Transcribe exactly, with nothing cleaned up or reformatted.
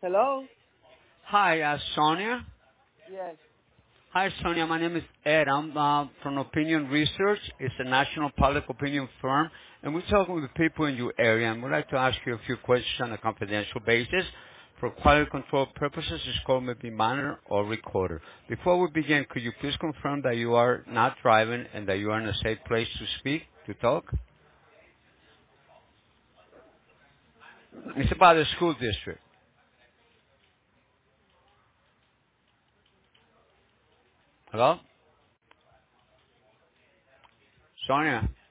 Hello? Hi, uh, Sonia. Yes. Hi, Sonia. My name is Ed. I'm uh, from Opinion Research. It's a national public opinion firm, and we're talking with people in your area, and we'd like to ask you a few questions on a confidential basis. For quality control purposes, this call may be monitored or recorded. Before we begin, could you please confirm that you are not driving and that you are in a safe place to speak, to talk? It's about the school district. Hello? Sonia?